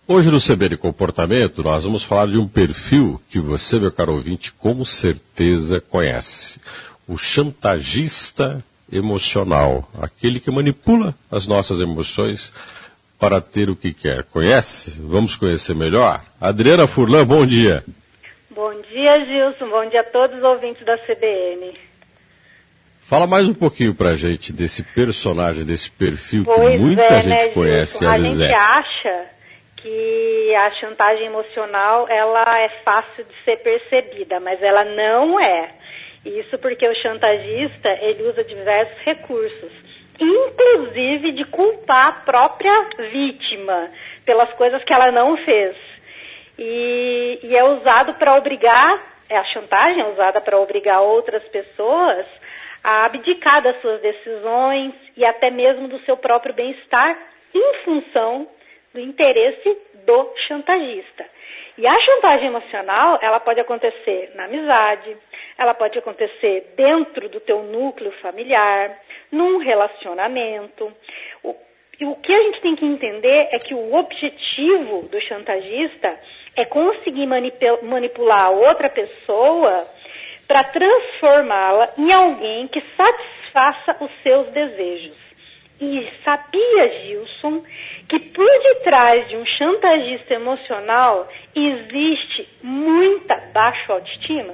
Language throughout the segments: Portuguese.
Hoje no CBN Comportamento nós vamos falar de um perfil que você, meu caro ouvinte, com certeza conhece. O chantagista emocional, aquele que manipula as nossas emoções para ter o que quer. Conhece? Vamos conhecer melhor? Adriana Furlan, bom dia. Bom dia, Gilson. Bom dia a todos os ouvintes da CBN. Fala mais um pouquinho pra gente desse personagem, desse perfil pois que muita gente né, conhece. Gilson, a gente acha que a chantagem emocional ela é fácil de ser percebida, mas ela não é. Isso porque o chantagista ele usa diversos recursos, inclusive de culpar a própria vítima pelas coisas que ela não fez. E é usado para obrigar, a chantagem é usada para obrigar outras pessoas a abdicar das suas decisões e até mesmo do seu próprio bem-estar em função do interesse do chantagista. E a chantagem emocional, ela pode acontecer na amizade, ela pode acontecer dentro do teu núcleo familiar, num relacionamento. O que a gente tem que entender é que o objetivo do chantagista é conseguir manipular a outra pessoa para transformá-la em alguém que satisfaça os seus desejos. E sabia, Gilson, que por detrás de um chantagista emocional existe muita baixa autoestima?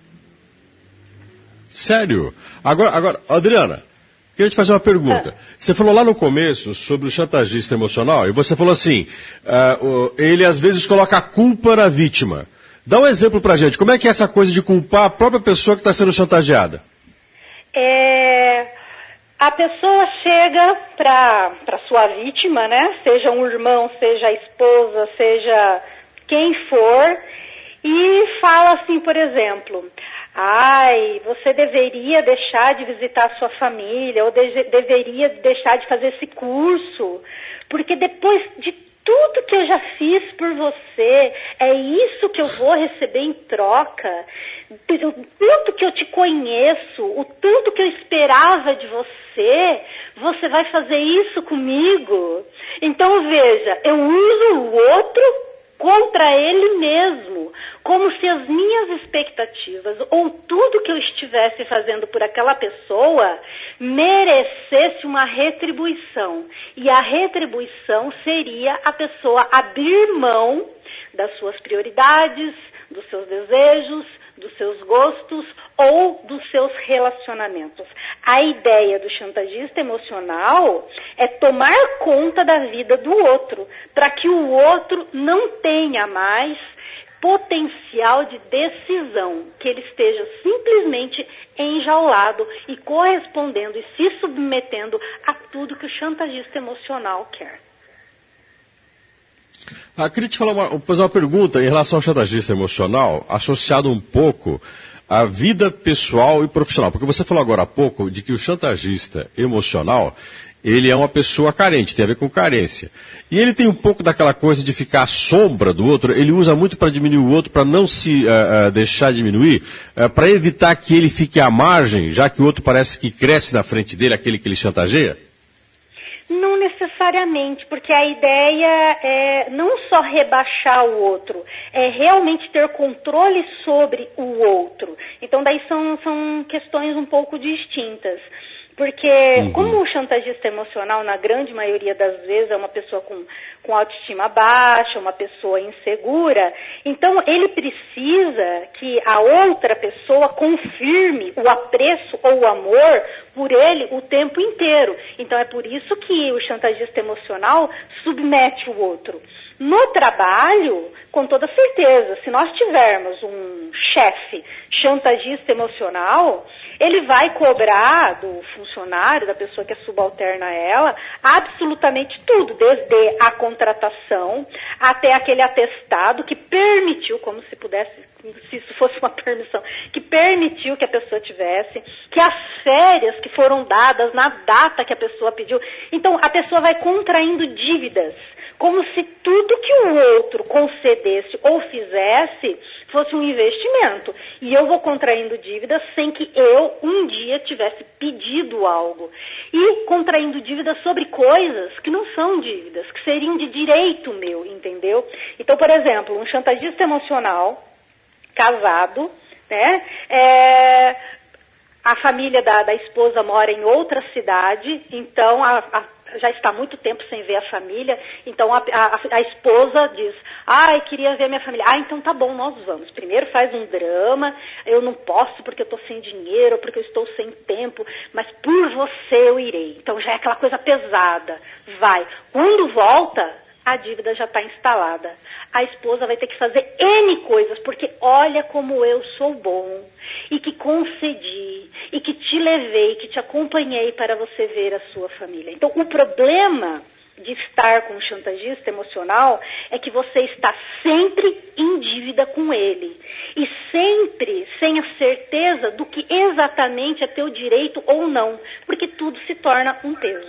Sério? Agora, Adriana, queria te fazer uma pergunta. Você falou lá no começo sobre o chantagista emocional e você falou assim, ele às vezes coloca a culpa na vítima. Dá um exemplo pra gente. Como é que é essa coisa de culpar a própria pessoa que está sendo chantageada? A pessoa chega para sua vítima, né? Seja um irmão, seja a esposa, seja quem for, e fala assim, por exemplo, você deveria deixar de visitar a sua família, ou deveria deixar de fazer esse curso, porque depois de tudo que eu já fiz por você, é isso que eu vou receber em troca. O tanto que eu te conheço, o tanto que eu esperava de você, você vai fazer isso comigo? Então veja, eu uso o outro contra ele mesmo, como se as minhas expectativas ou tudo que eu estivesse fazendo por aquela pessoa merecesse uma retribuição. E a retribuição seria a pessoa abrir mão das suas prioridades, dos seus desejos, dos seus gostos ou dos seus relacionamentos. A ideia do chantagista emocional é tomar conta da vida do outro, para que o outro não tenha mais potencial de decisão, que ele esteja simplesmente enjaulado e correspondendo e se submetendo a tudo que o chantagista emocional quer. Queria te fazer uma pergunta em relação ao chantagista emocional, associado um pouco à vida pessoal e profissional. Porque você falou agora há pouco de que o chantagista emocional, ele é uma pessoa carente, tem a ver com carência. E ele tem um pouco daquela coisa de ficar à sombra do outro, ele usa muito para diminuir o outro, para não se deixar diminuir, para evitar que ele fique à margem, já que o outro parece que cresce na frente dele, aquele que ele chantageia? Não necessariamente, porque a ideia é não só rebaixar o outro, é realmente ter controle sobre o outro. Então daí são questões um pouco distintas. Porque como o chantagista emocional, na grande maioria das vezes, é uma pessoa com autoestima baixa, uma pessoa insegura, então ele precisa que a outra pessoa confirme o apreço ou o amor por ele o tempo inteiro. Então é por isso que o chantagista emocional submete o outro. No trabalho, com toda certeza, se nós tivermos um chefe chantagista emocional, ele vai cobrar do funcionário, da pessoa que é subalterna a ela, absolutamente tudo, desde a contratação até aquele atestado que permitiu, como se pudesse, se isso fosse uma permissão, que permitiu que a pessoa tivesse, que as férias que foram dadas na data que a pessoa pediu. Então, a pessoa vai contraindo dívidas, como se tudo que o outro concedesse ou fizesse fosse um investimento. E eu vou contraindo dívidas sem que eu, um dia, tivesse pedido algo. E contraindo dívidas sobre coisas que não são dívidas, que seriam de direito meu, entendeu? Então, por exemplo, um chantagista emocional, casado, né? A família da esposa mora em outra cidade, então já está há muito tempo sem ver a família, então a esposa diz, queria ver minha família. Então tá bom, nós vamos. Primeiro faz um drama, eu não posso porque eu estou sem dinheiro, porque eu estou sem tempo, mas por você eu irei. Então já é aquela coisa pesada. Vai. Quando volta, a dívida já está instalada. A esposa vai ter que fazer N coisas, porque olha como eu sou bom, e que concedi, e que te levei, que te acompanhei para você ver a sua família. Então, o problema de estar com um chantagista emocional é que você está sempre em dívida com ele. E sempre sem a certeza do que exatamente é teu direito ou não, porque tudo se torna um peso.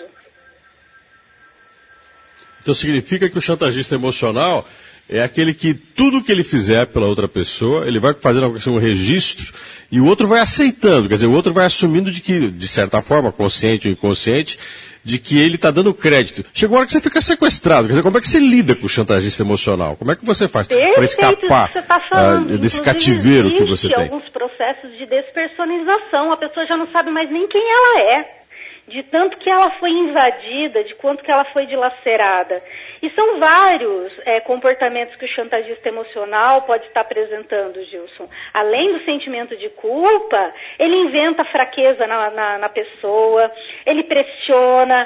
Então significa que o chantagista emocional é aquele que tudo que ele fizer pela outra pessoa, ele vai fazendo um registro e o outro vai aceitando, quer dizer, o outro vai assumindo de que, de certa forma, consciente ou inconsciente, de que ele está dando crédito. Chegou a hora que você fica sequestrado, quer dizer, como é que você lida com o chantagista emocional? Como é que você faz para escapar desse cativeiro que você tem? Alguns processos de despersonalização, a pessoa já não sabe mais nem quem ela é. De tanto que ela foi invadida, de quanto que ela foi dilacerada. E são vários comportamentos que o chantagista emocional pode estar apresentando, Gilson. Além do sentimento de culpa, ele inventa fraqueza na pessoa, ele pressiona,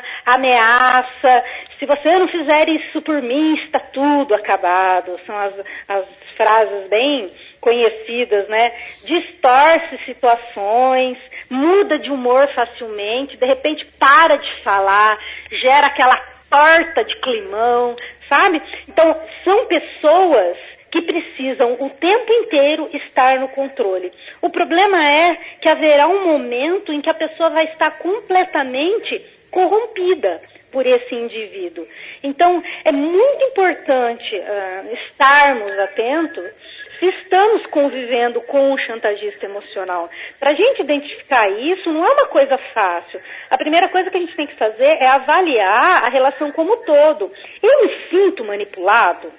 ameaça. Se você não fizer isso por mim, está tudo acabado. São as frases bem conhecidas, né? Distorce situações, muda de humor facilmente, de repente para de falar, gera aquela torta de climão, sabe? Então, são pessoas que precisam o tempo inteiro estar no controle. O problema é que haverá um momento em que a pessoa vai estar completamente corrompida por esse indivíduo. Então, é muito importante estarmos atentos se estamos convivendo com o chantagista emocional. Para a gente identificar isso, não é uma coisa fácil. A primeira coisa que a gente tem que fazer é avaliar a relação como um todo. Eu me sinto manipulado?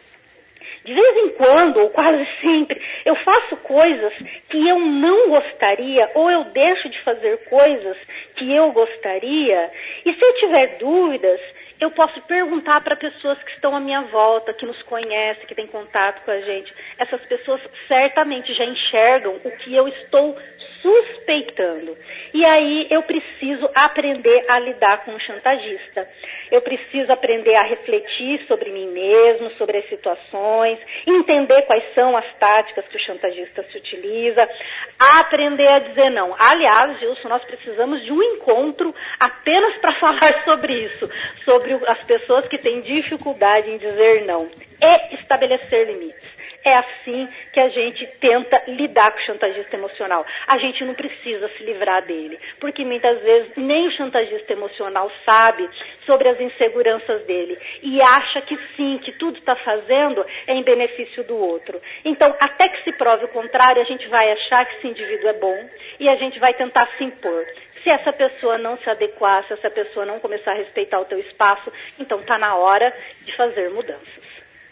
De vez em quando, ou quase sempre, eu faço coisas que eu não gostaria, ou eu deixo de fazer coisas que eu gostaria. E se eu tiver dúvidas, eu posso perguntar para pessoas que estão à minha volta, que nos conhecem, que têm contato com a gente. Essas pessoas certamente já enxergam o que eu estou suspeitando. E aí eu preciso aprender a lidar com o chantagista. Eu preciso aprender a refletir sobre mim mesmo, sobre as situações, entender quais são as táticas que o chantagista se utiliza, aprender a dizer não. Aliás, Gilson, nós precisamos de um encontro apenas para falar sobre isso, sobre as pessoas que têm dificuldade em dizer não e estabelecer limites. É assim que a gente tenta lidar com o chantagista emocional. A gente não precisa se livrar dele, porque muitas vezes nem o chantagista emocional sabe sobre as inseguranças dele e acha que sim, que tudo está fazendo é em benefício do outro. Então, até que se prove o contrário, a gente vai achar que esse indivíduo é bom e a gente vai tentar se impor. Se essa pessoa não se adequar, se essa pessoa não começar a respeitar o teu espaço, então está na hora de fazer mudanças.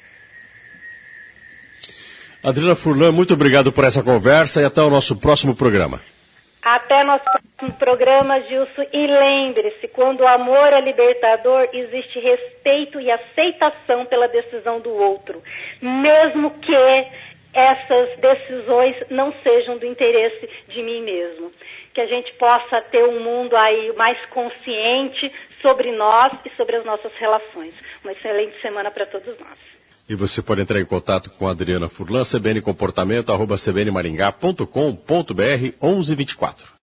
Adriana Furlan, muito obrigado por essa conversa e até o nosso próximo programa. Até nosso próximo programa, Gilson. E lembre-se, quando o amor é libertador, existe respeito e aceitação pela decisão do outro, mesmo que essas decisões não sejam do interesse de mim mesmo. Que a gente possa ter um mundo aí mais consciente sobre nós e sobre as nossas relações. Uma excelente semana para todos nós. E você pode entrar em contato com a Adriana Furlan, cbncomportamento@cbnmaringá.com.br 1124.